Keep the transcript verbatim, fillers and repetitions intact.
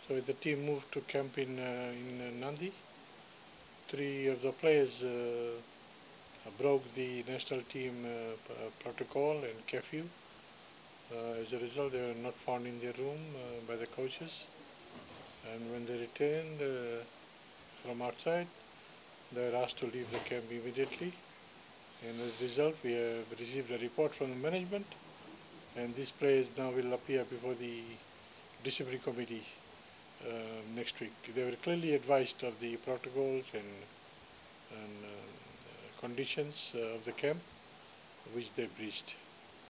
So the team moved to camp in uh, in uh, Nandi. Three of the players uh, broke the national team uh, protocol and curfew. Uh, as a result, they were not found in their room uh, by the coaches. And when they returned uh, from outside, they were asked to leave the camp immediately. And as a result, we have received a report from the management, and these players now will appear before the disciplinary committee uh, next week. They were clearly advised of the protocols and, and uh, conditions uh, of the camp, which they breached.